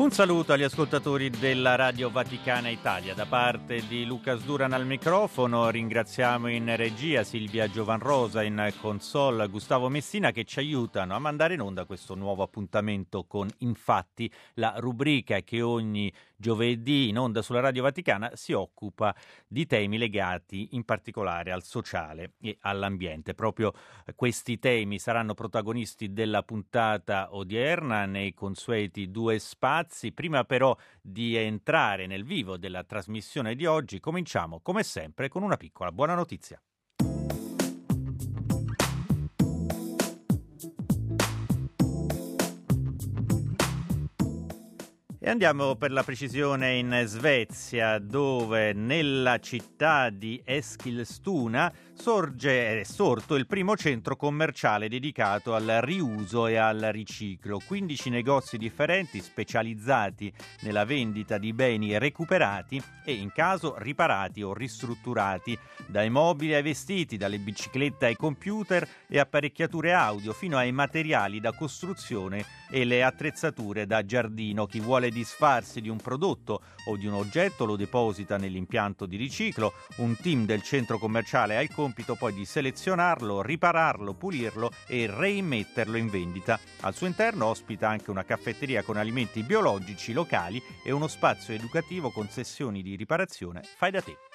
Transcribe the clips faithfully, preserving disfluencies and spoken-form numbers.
Un saluto agli ascoltatori della Radio Vaticana Italia. Da parte di Luca Sduran al microfono, ringraziamo in regia Silvia Giovanrosa, in console Gustavo Messina, che ci aiutano a mandare in onda questo nuovo appuntamento con Infatti, la rubrica che ogni giovedì in onda sulla Radio Vaticana si occupa di temi legati in particolare al sociale e all'ambiente. Proprio questi temi saranno protagonisti della puntata odierna nei consueti due spazi. Prima però di entrare nel vivo della trasmissione di oggi, cominciamo come sempre con una piccola buona notizia. E andiamo per la precisione in Svezia, dove nella città di Eskilstuna sorge, è sorto il primo centro commerciale dedicato al riuso e al riciclo. quindici negozi differenti specializzati nella vendita di beni recuperati e in caso riparati o ristrutturati, dai mobili ai vestiti, dalle biciclette ai computer e apparecchiature audio, fino ai materiali da costruzione e le attrezzature da giardino. Chi vuole disfarsi di un prodotto o di un oggetto lo deposita nell'impianto di riciclo. Un team del centro commerciale ha il compito poi di selezionarlo, ripararlo, pulirlo e reimmetterlo in vendita. Al suo interno ospita anche una caffetteria con alimenti biologici locali e uno spazio educativo con sessioni di riparazione fai da te.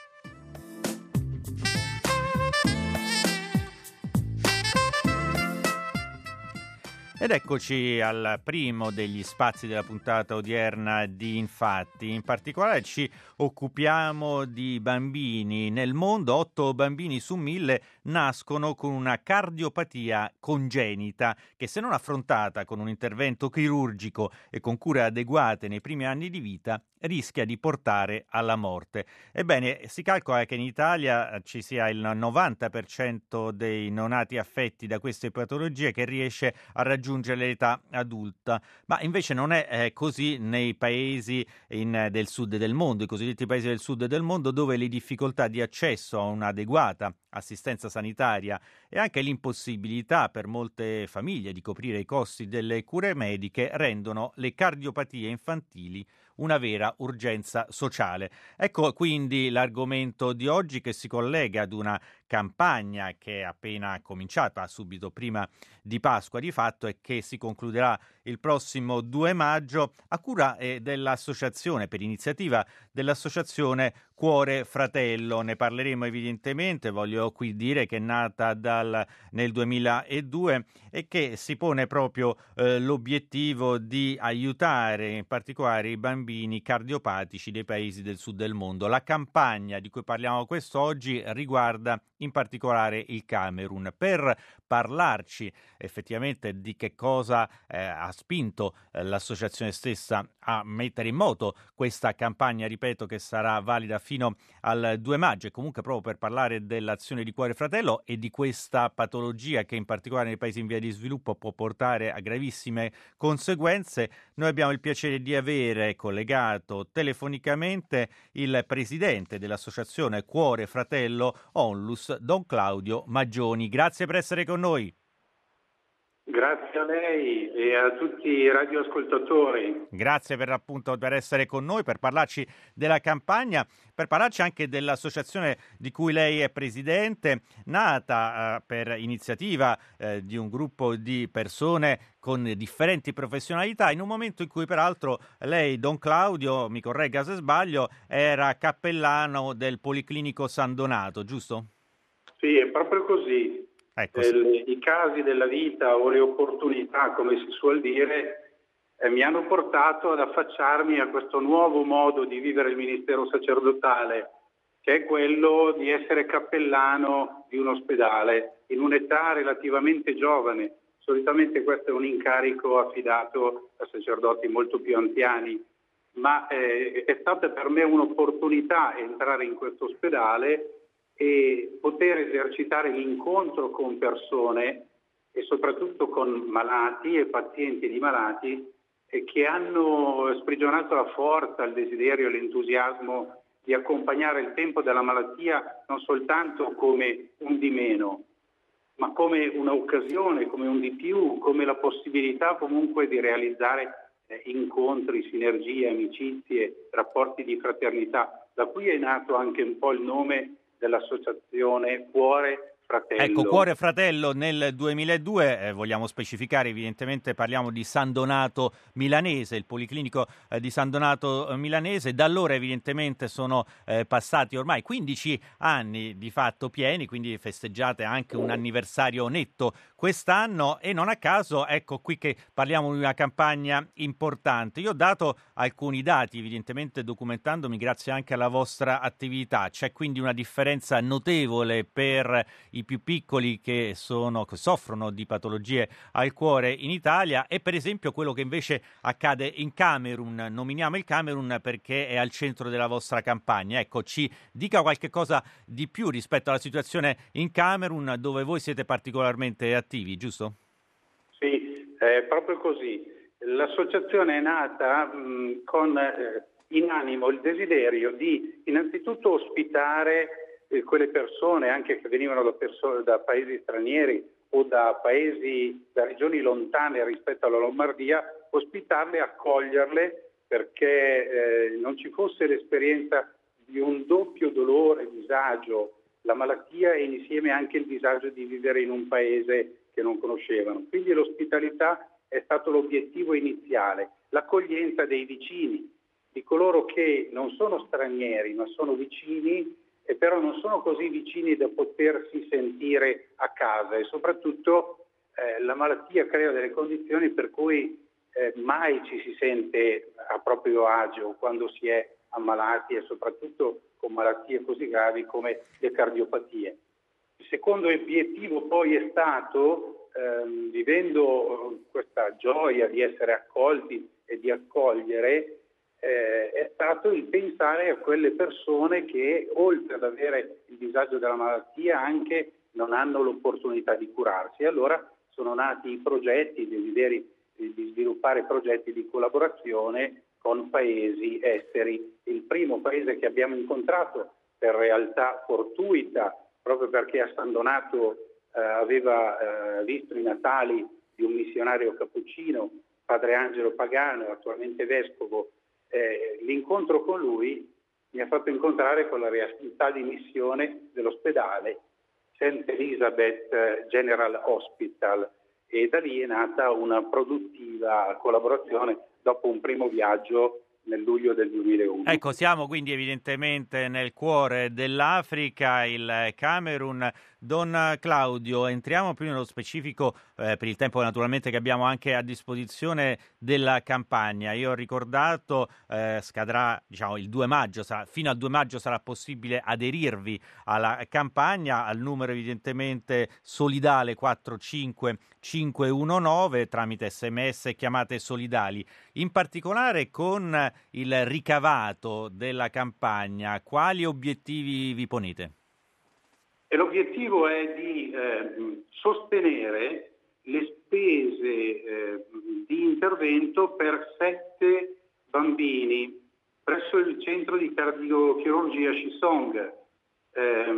Ed eccoci al primo degli spazi della puntata odierna di Infatti. In particolare ci occupiamo di bambini. Nel mondo otto bambini su mille nascono con una cardiopatia congenita che, se non affrontata con un intervento chirurgico e con cure adeguate nei primi anni di vita, rischia di portare alla morte. Ebbene, si calcola che in Italia ci sia il novanta per cento dei neonati affetti da queste patologie che riesce a raggiungere l'età adulta, ma invece non è eh, così nei paesi in, del sud del mondo, i cosiddetti paesi del sud del mondo, dove le difficoltà di accesso a un'adeguata assistenza sanitaria e anche l'impossibilità per molte famiglie di coprire i costi delle cure mediche rendono le cardiopatie infantili una vera urgenza sociale. Ecco quindi l'argomento di oggi, che si collega ad una campagna che è appena cominciata subito prima di Pasqua di fatto e che si concluderà il prossimo due maggio a cura eh, dell'associazione, per iniziativa dell'associazione Cuore Fratello. Ne parleremo evidentemente, voglio qui dire che è nata dal, nel duemiladue e che si pone proprio eh, l'obiettivo di aiutare in particolare i bambini cardiopatici dei paesi del sud del mondo. La campagna di cui parliamo quest'oggi riguarda in particolare il Camerun. Per parlarci effettivamente di che cosa eh, ha spinto eh, l'associazione stessa a mettere in moto questa campagna, ripeto, che sarà valida fino al due maggio, e comunque proprio per parlare dell'azione di Cuore Fratello e di questa patologia che in particolare nei paesi in via di sviluppo può portare a gravissime conseguenze, noi abbiamo il piacere di avere collegato telefonicamente il presidente dell'associazione Cuore Fratello Onlus, Don Claudio Maggioni. Grazie per essere con noi. Grazie a lei e a tutti i radioascoltatori. Grazie per appunto per essere con noi, per parlarci della campagna, per parlarci anche dell'associazione di cui lei è presidente, nata eh, per iniziativa eh, di un gruppo di persone con differenti professionalità, in un momento in cui peraltro lei, Don Claudio, mi corregga se sbaglio, era cappellano del Policlinico San Donato, giusto? Sì, è proprio così. Ecco, sì. I casi della vita o le opportunità, come si suol dire, eh, mi hanno portato ad affacciarmi a questo nuovo modo di vivere il ministero sacerdotale, che è quello di essere cappellano di un ospedale in un'età relativamente giovane. Solitamente questo è un incarico affidato a sacerdoti molto più anziani, ma eh, è stata per me un'opportunità entrare in questo ospedale e poter esercitare l'incontro con persone e soprattutto con malati e pazienti di malati eh, che hanno sprigionato la forza, il desiderio e l'entusiasmo di accompagnare il tempo della malattia non soltanto come un di meno, ma come un'occasione, come un di più, come la possibilità comunque di realizzare eh, incontri, sinergie, amicizie, rapporti di fraternità. Da qui è nato anche un po' il nome dell'associazione Cuore Fratello. Ecco, Cuore Fratello nel duemiladue, eh, vogliamo specificare, evidentemente parliamo di San Donato Milanese, il Policlinico eh, di San Donato eh, Milanese. Da allora evidentemente sono eh, passati ormai quindici anni di fatto pieni, quindi festeggiate anche un anniversario netto quest'anno, e non a caso ecco qui che parliamo di una campagna importante. Io ho dato alcuni dati, evidentemente documentandomi grazie anche alla vostra attività. C'è quindi una differenza notevole per i più piccoli che sono che soffrono di patologie al cuore in Italia, e per esempio quello che invece accade in Camerun. Nominiamo il Camerun perché è al centro della vostra campagna. Ecco, ci dica qualche cosa di più rispetto alla situazione in Camerun, dove voi siete particolarmente attivi, giusto? Sì, è proprio così. L'associazione è nata mh, con eh, in animo il desiderio di innanzitutto ospitare quelle persone anche che venivano da, perso- da paesi stranieri o da paesi, da regioni lontane rispetto alla Lombardia, ospitarle, accoglierle, perché eh, non ci fosse l'esperienza di un doppio dolore, disagio, la malattia e insieme anche il disagio di vivere in un paese che non conoscevano. Quindi l'ospitalità è stato l'obiettivo iniziale, l'accoglienza dei vicini, di coloro che non sono stranieri ma sono vicini, e però non sono così vicini da potersi sentire a casa, e soprattutto eh, la malattia crea delle condizioni per cui eh, mai ci si sente a proprio agio quando si è ammalati, e soprattutto con malattie così gravi come le cardiopatie. Il secondo obiettivo poi è stato, ehm, vivendo questa gioia di essere accolti e di accogliere, Eh, è stato il pensare a quelle persone che, oltre ad avere il disagio della malattia, anche non hanno l'opportunità di curarsi. E allora sono nati i progetti, i desideri di sviluppare progetti di collaborazione con paesi esteri. Il primo paese che abbiamo incontrato, per realtà fortuita, proprio perché a San Donato eh, aveva eh, visto i natali di un missionario cappuccino, padre Angelo Pagano, attualmente vescovo. Eh, l'incontro con lui mi ha fatto incontrare con la realtà di missione dell'ospedale Saint Elizabeth General Hospital, e da lì è nata una produttiva collaborazione dopo un primo viaggio nel luglio del duemilauno. Ecco, siamo quindi evidentemente nel cuore dell'Africa, il Camerun. Don Claudio, entriamo più nello specifico eh, per il tempo naturalmente che abbiamo anche a disposizione della campagna. Io ho ricordato, eh, scadrà diciamo il due maggio, sarà, fino al due maggio sarà possibile aderirvi alla campagna, al numero evidentemente solidale quattro cinque cinque uno nove tramite sms e chiamate solidali. In particolare con il ricavato della campagna, quali obiettivi vi ponete? E l'obiettivo è di eh, sostenere le spese eh, di intervento per sette bambini presso il centro di cardiochirurgia Shisong. Eh,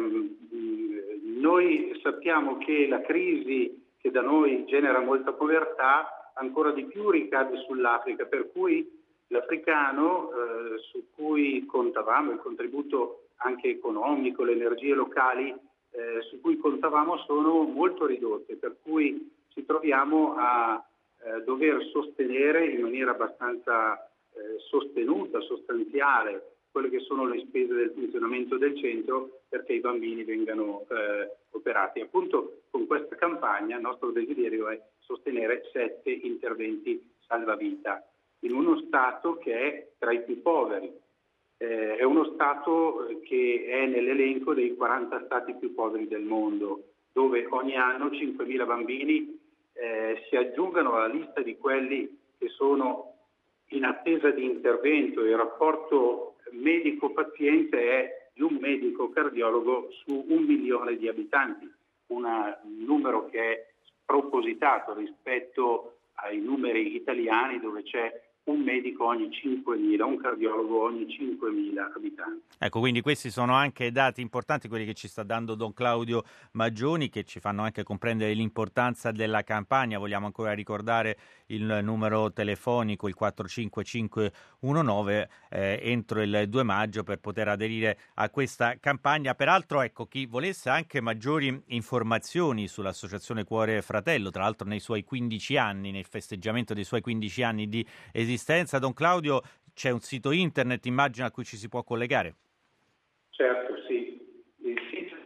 noi sappiamo che la crisi che da noi genera molta povertà ancora di più ricade sull'Africa, per cui l'africano eh, su cui contavamo, il contributo anche economico, le energie locali eh, su cui contavamo sono molto ridotte, per cui ci troviamo a eh, dover sostenere in maniera abbastanza eh, sostenuta, sostanziale, quelle che sono le spese del funzionamento del centro perché i bambini vengano eh, operati. Appunto con questa campagna il nostro desiderio è sostenere sette interventi salvavita in uno Stato che è tra i più poveri. Eh, è uno Stato che è nell'elenco dei quaranta Stati più poveri del mondo, dove ogni anno cinquemila bambini eh, si aggiungano alla lista di quelli che sono in attesa di intervento. Il rapporto medico-paziente è di un medico cardiologo su un milione di abitanti, una, un numero che è spropositato rispetto ai numeri italiani, dove c'è un medico ogni cinquemila, un cardiologo ogni cinquemila abitanti. Ecco, quindi questi sono anche dati importanti, quelli che ci sta dando Don Claudio Maggioni, che ci fanno anche comprendere l'importanza della campagna. Vogliamo ancora ricordare il numero telefonico, il quattro cinque cinque uno nove, eh, entro il due maggio per poter aderire a questa campagna. Peraltro, ecco, chi volesse anche maggiori informazioni sull'Associazione Cuore Fratello, tra l'altro nei suoi quindici anni, nel festeggiamento dei suoi quindici anni di esistenza, Don Claudio, c'è un sito internet, immagino, a cui ci si può collegare. Certo, sì. Il sito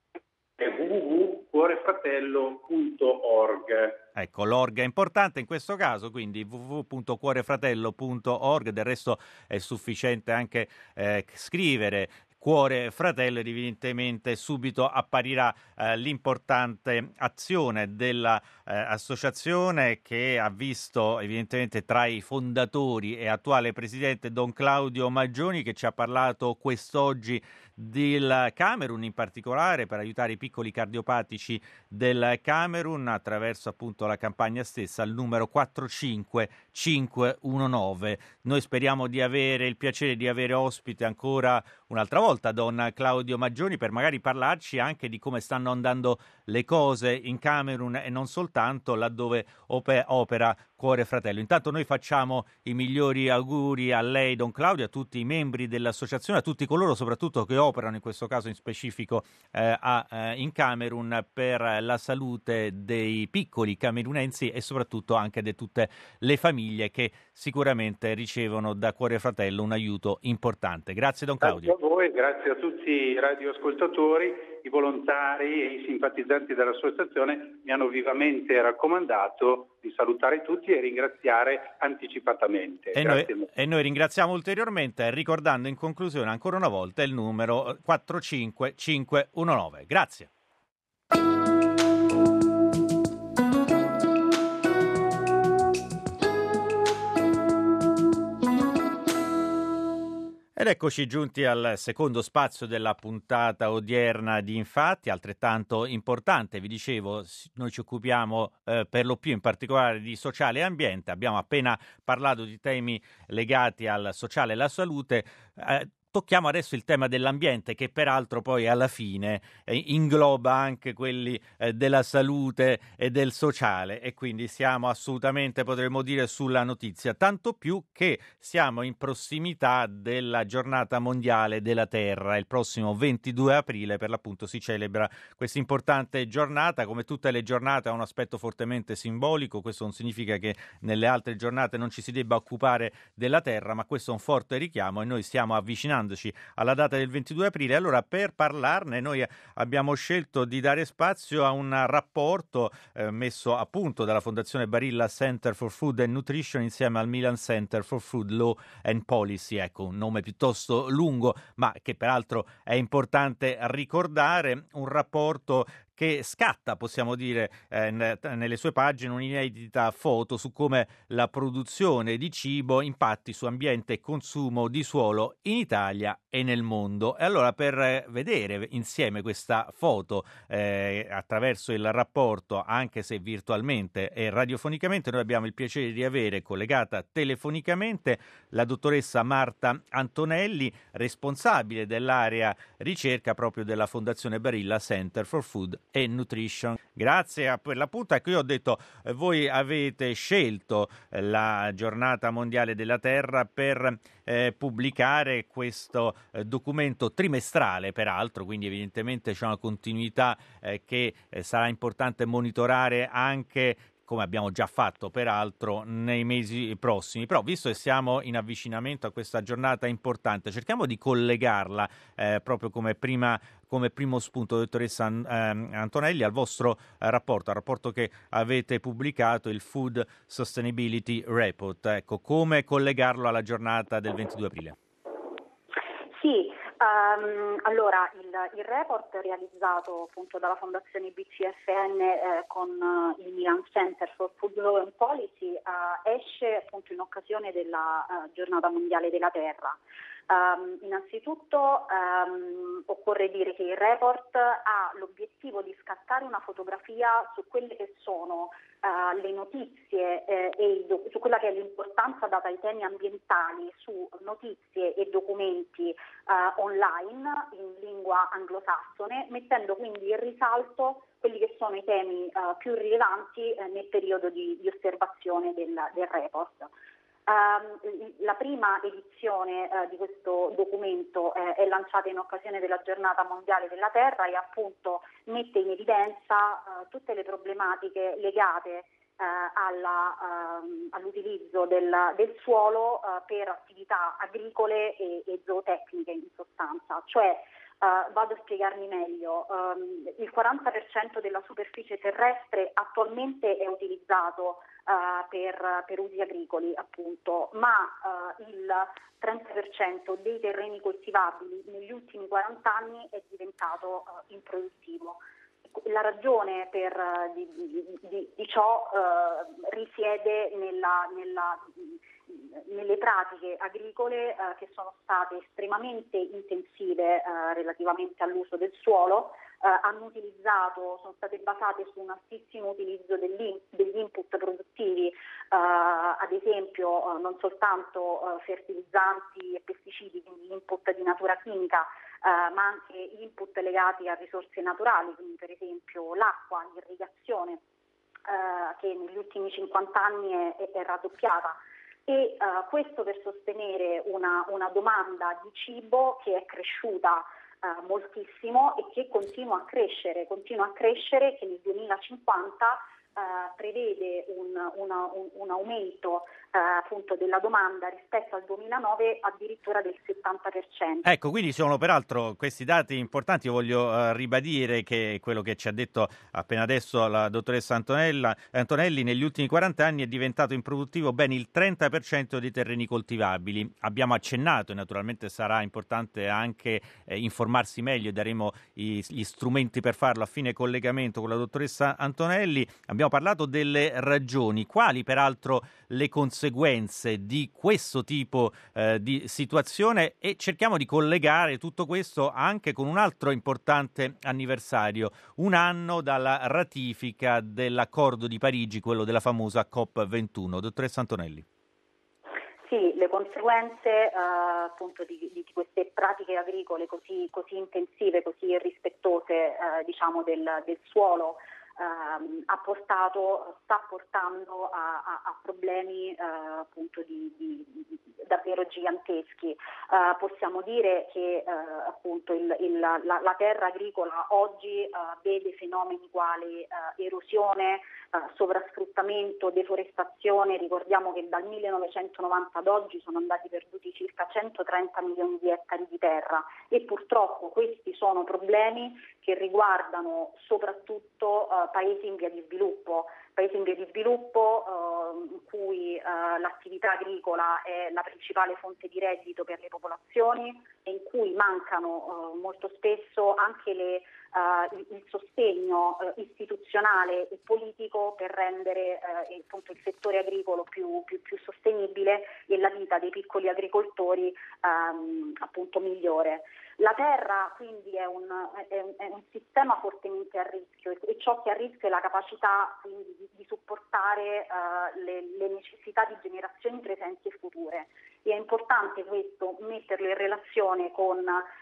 è w w w punto cuore fratello punto org. Ecco, l'org è importante in questo caso, quindi w w w punto cuore fratello punto org. Del resto è sufficiente anche eh, scrivere Cuore Fratello ed evidentemente subito apparirà eh, l'importante azione dell'associazione eh, che ha visto evidentemente tra i fondatori e attuale presidente Don Claudio Maggioni, che ci ha parlato quest'oggi del Camerun, in particolare per aiutare i piccoli cardiopatici del Camerun attraverso appunto la campagna stessa al numero quattro cinque cinque uno nove. Noi speriamo di avere il piacere di avere ospite ancora un'altra volta Don Claudio Maggioni per magari parlarci anche di come stanno andando le cose in Camerun e non soltanto, laddove op- opera Cuore Fratello. Intanto noi facciamo i migliori auguri a lei, Don Claudio, a tutti i membri dell'associazione, a tutti coloro soprattutto che operano in questo caso in specifico eh, a, eh, in Camerun per la salute dei piccoli camerunensi e soprattutto anche di tutte le famiglie che sicuramente ricevono da Cuore Fratello un aiuto importante. Grazie Don Claudio. Grazie a voi, grazie a tutti i radioascoltatori, i volontari e i simpatizzanti dell'associazione mi hanno vivamente raccomandato di salutare tutti e ringraziare anticipatamente. E noi, e noi ringraziamo ulteriormente ricordando in conclusione ancora una volta il numero quattro cinque cinque uno nove. Grazie. Ed eccoci giunti al secondo spazio della puntata odierna di Infatti, altrettanto importante. Vi dicevo, noi ci occupiamo eh, per lo più in particolare di sociale e ambiente. Abbiamo appena parlato di temi legati al sociale e alla salute. Eh, Tocchiamo adesso il tema dell'ambiente, che peraltro poi alla fine eh, ingloba anche quelli eh, della salute e del sociale, e quindi siamo assolutamente, potremmo dire, sulla notizia, tanto più che siamo in prossimità della giornata mondiale della Terra. Il prossimo ventidue aprile per l'appunto si celebra questa importante giornata. Come tutte le giornate ha un aspetto fortemente simbolico. Questo non significa che nelle altre giornate non ci si debba occupare della Terra, ma questo è un forte richiamo e noi stiamo avvicinando alla data del ventidue aprile. Allora, per parlarne noi abbiamo scelto di dare spazio a un rapporto eh, messo a punto dalla Fondazione Barilla Center for Food and Nutrition insieme al Milan Center for Food Law and Policy. Ecco, un nome piuttosto lungo, ma che peraltro è importante ricordare. Un rapporto che scatta, possiamo dire, eh, nelle sue pagine un'inedita foto su come la produzione di cibo impatti su ambiente e consumo di suolo in Italia e nel mondo. E allora, per vedere insieme questa foto eh, attraverso il rapporto, anche se virtualmente e radiofonicamente, noi abbiamo il piacere di avere collegata telefonicamente la dottoressa Marta Antonelli, responsabile dell'area ricerca proprio della Fondazione Barilla Center for Food e Nutrition. Grazie per l'appunto. Ecco, io ho detto, eh, voi avete scelto eh, la giornata mondiale della Terra per eh, pubblicare questo eh, documento trimestrale, peraltro, quindi evidentemente c'è una continuità eh, che eh, sarà importante monitorare anche, come abbiamo già fatto peraltro, nei mesi prossimi. Però, visto che siamo in avvicinamento a questa giornata importante, cerchiamo di collegarla eh, proprio come prima come primo spunto, dottoressa eh, Antonelli, al vostro eh, rapporto, al rapporto che avete pubblicato, il Food Sustainability Report. Ecco, come collegarlo alla giornata del ventidue aprile? Sì, um, allora il, il report realizzato appunto dalla Fondazione B C F N eh, con uh, il Milan Center for Food Law and Policy uh, esce appunto in occasione della uh, Giornata Mondiale della Terra. Um, innanzitutto um, occorre dire che il report ha l'obiettivo di scattare una fotografia su quelle che sono uh, le notizie eh, e i do- su quella che è l'importanza data ai temi ambientali su notizie e documenti uh, online in lingua anglosassone, mettendo quindi in risalto quelli che sono i temi uh, più rilevanti eh, nel periodo di, di osservazione del, del report. Uh, la prima edizione uh, di questo documento uh, è lanciata in occasione della Giornata Mondiale della Terra e appunto mette in evidenza uh, tutte le problematiche legate uh, alla, uh, all'utilizzo del, del suolo uh, per attività agricole e, e zootecniche in sostanza, cioè Uh, vado a spiegarmi meglio. Um, il quaranta per cento della superficie terrestre attualmente è utilizzato uh, per, per usi agricoli, appunto, ma uh, il trenta per cento dei terreni coltivabili negli ultimi quaranta anni è diventato uh, improduttivo. La ragione per, uh, di, di, di, di ciò uh, risiede nella, nella nelle pratiche agricole eh, che sono state estremamente intensive eh, relativamente all'uso del suolo, eh, hanno utilizzato, sono state basate su un altissimo utilizzo degli, degli input produttivi, eh, ad esempio eh, non soltanto eh, fertilizzanti e pesticidi, quindi input di natura chimica, eh, ma anche input legati a risorse naturali, quindi per esempio l'acqua, l'irrigazione, eh, che negli ultimi cinquanta anni è, è, è raddoppiata. E uh, questo per sostenere una, una domanda di cibo che è cresciuta uh, moltissimo e che continua a crescere, continua a crescere, che nel duemilacinquanta uh, prevede un, una, un, un aumento uh, appunto della domanda rispetto al duemilanove addirittura del settanta per cento. Ecco, quindi sono peraltro questi dati importanti. Io voglio uh, ribadire che quello che ci ha detto appena adesso la dottoressa Antonella, Antonelli, negli ultimi quaranta anni è diventato improduttivo ben il trenta per cento dei terreni coltivabili. Abbiamo accennato e naturalmente sarà importante anche eh, informarsi meglio e daremo i, gli strumenti per farlo a fine collegamento con la dottoressa Antonelli. Abbiamo parlato delle ragioni, quali peraltro le conseguenze di questo tipo eh, di situazione, e cerchiamo di collegare tutto questo anche con un altro importante anniversario, un anno dalla ratifica dell'accordo di Parigi, quello della famosa COP ventuno. Dottoressa Antonelli. Sì, le conseguenze eh, appunto di, di queste pratiche agricole così, così intensive, così irrispettose eh, diciamo del, del suolo ehm, ha portato, sta portando a, a, a problemi eh, appunto di, di, di davvero giganteschi. Eh, possiamo dire che eh, appunto il, il, la, la terra agricola oggi eh, vede fenomeni quali eh, erosione, Uh, sovrasfruttamento, deforestazione. Ricordiamo che dal millenovecentonovanta ad oggi sono andati perduti circa centotrenta milioni di ettari di terra e purtroppo questi sono problemi che riguardano soprattutto uh, paesi in via di sviluppo, paesi in via di sviluppo uh, in cui uh, l'attività agricola è la principale fonte di reddito per le popolazioni e in cui mancano uh, molto spesso anche le Uh, il, il sostegno uh, istituzionale e politico per rendere uh, appunto il settore agricolo più, più, più sostenibile e la vita dei piccoli agricoltori um, appunto migliore. La terra quindi è un, è, un, è un sistema fortemente a rischio e, e ciò che è a rischio è la capacità quindi di, di supportare uh, le, le necessità di generazioni presenti e future. E è importante questo metterlo in relazione con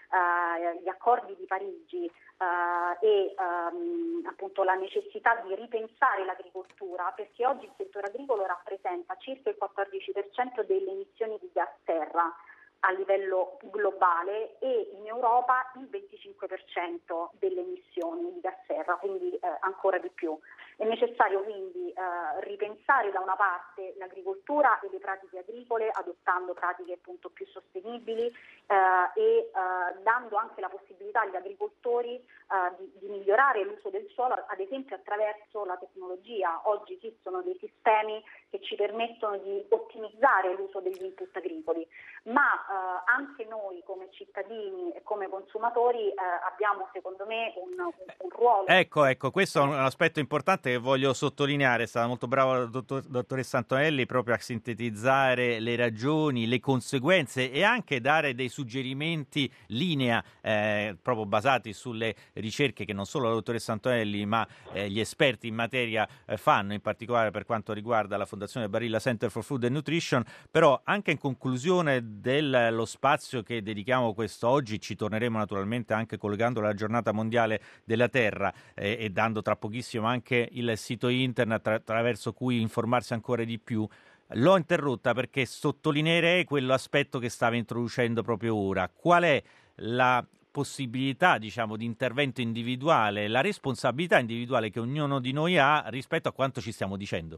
uh, gli accordi di Parigi uh, e um, appunto la necessità di ripensare l'agricoltura, perché oggi il settore agricolo rappresenta circa il quattordici per cento delle emissioni di gas serra a livello globale e in Europa il venticinque per cento delle emissioni di gas serra, quindi eh, ancora di più. È necessario quindi eh, ripensare da una parte l'agricoltura e le pratiche agricole, adottando pratiche appunto più sostenibili eh, e eh, dando anche la possibilità agli agricoltori eh, di, di migliorare l'uso del suolo, ad esempio attraverso la tecnologia. Oggi esistono dei sistemi che ci permettono di ottimizzare l'uso degli input agricoli, ma Uh, anche noi come cittadini e come consumatori uh, abbiamo secondo me un, un, un ruolo. Ecco, ecco, questo è un aspetto importante che voglio sottolineare, è stata molto brava la dottor- dottoressa Antonelli proprio a sintetizzare le ragioni, le conseguenze e anche dare dei suggerimenti linea eh, proprio basati sulle ricerche che non solo la dottoressa Antonelli ma eh, gli esperti in materia eh, fanno, in particolare per quanto riguarda la Fondazione Barilla Center for Food and Nutrition. Però anche in conclusione dello spazio che dedichiamo quest'oggi, ci torneremo naturalmente anche collegando la giornata mondiale della terra eh, e dando tra pochissimo anche il sito internet attraverso cui informarsi ancora di più. L'ho interrotta perché sottolineerei quell'aspetto che stava introducendo proprio ora. Qual è la possibilità, diciamo, di intervento individuale, la responsabilità individuale che ognuno di noi ha rispetto a quanto ci stiamo dicendo?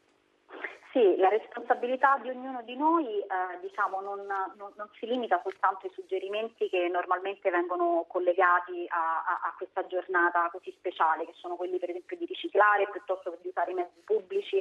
Sì, la responsabilità di ognuno di noi eh, diciamo, non, non, non si limita soltanto ai suggerimenti che normalmente vengono collegati a, a, a questa giornata così speciale, che sono quelli per esempio di riciclare piuttosto che di usare i mezzi pubblici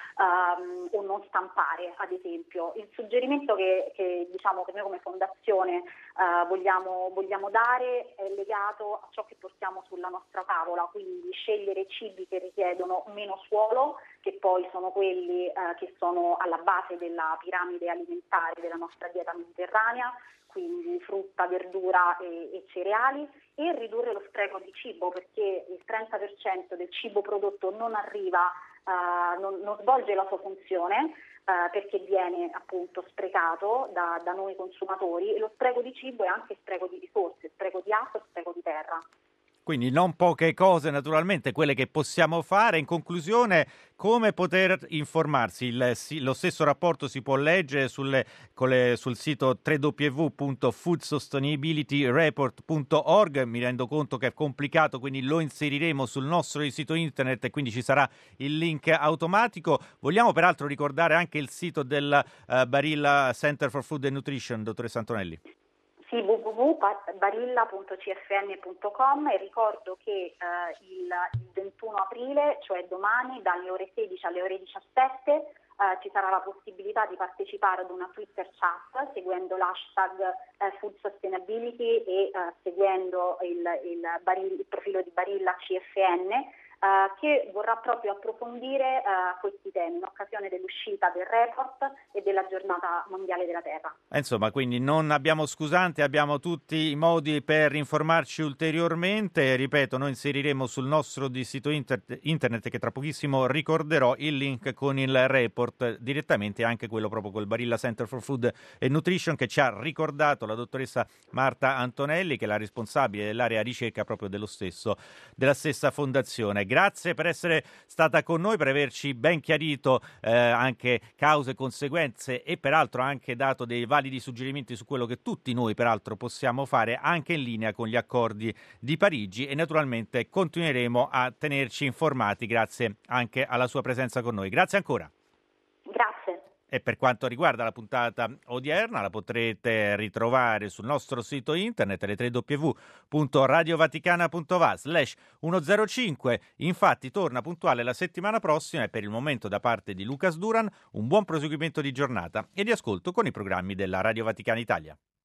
um, o non stampare, ad esempio. Il suggerimento che, che, diciamo, che noi come fondazione uh, vogliamo, vogliamo dare è legato a ciò che portiamo sulla nostra tavola, quindi scegliere cibi che richiedono meno suolo, che poi sono quelli uh, che sono alla base della piramide alimentare della nostra dieta mediterranea, quindi frutta, verdura e, e cereali, e ridurre lo spreco di cibo, perché il trenta per cento del cibo prodotto non arriva, uh, non, non svolge la sua funzione uh, perché viene appunto sprecato da, da noi consumatori, e lo spreco di cibo è anche spreco di risorse, spreco di acqua e spreco di terra. Quindi non poche cose, naturalmente, quelle che possiamo fare. In conclusione, come poter informarsi? Il, lo stesso rapporto si può leggere sulle, le, sul sito w w w punto food sustainability report punto org. Mi rendo conto che è complicato, quindi lo inseriremo sul nostro sito internet e quindi ci sarà il link automatico. Vogliamo peraltro ricordare anche il sito del uh, Barilla Center for Food and Nutrition, dottoressa Antonelli. Sì, w w w punto barilla punto c f n punto com, e ricordo che eh, il, il ventuno aprile, cioè domani, dalle ore sedici alle ore diciassette, eh, ci sarà la possibilità di partecipare ad una Twitter chat seguendo l'hashtag eh, Food Sustainability e eh, seguendo il, il, baril, il profilo di Barilla C F N, Uh, che vorrà proprio approfondire uh, questi temi in occasione dell'uscita del report e della giornata mondiale della terra. Insomma, quindi non abbiamo scusanti, abbiamo tutti i modi per informarci ulteriormente. Ripeto, noi inseriremo sul nostro sito inter- internet, che tra pochissimo ricorderò, il link con il report direttamente, anche quello proprio col Barilla Center for Food and Nutrition, che ci ha ricordato la dottoressa Marta Antonelli, che è la responsabile dell'area ricerca proprio dello stesso, della stessa fondazione. Grazie per essere stata con noi, per averci ben chiarito eh, anche cause e conseguenze, e peraltro anche dato dei validi suggerimenti su quello che tutti noi peraltro possiamo fare, anche in linea con gli accordi di Parigi, e naturalmente continueremo a tenerci informati grazie anche alla sua presenza con noi. Grazie ancora. Grazie. E per quanto riguarda la puntata odierna, la potrete ritrovare sul nostro sito internet, le w w w punto radiovaticana punto va slash centocinque. Infatti torna puntuale la settimana prossima, e per il momento da parte di Lucas Duran un buon proseguimento di giornata e di ascolto con i programmi della Radio Vaticana Italia.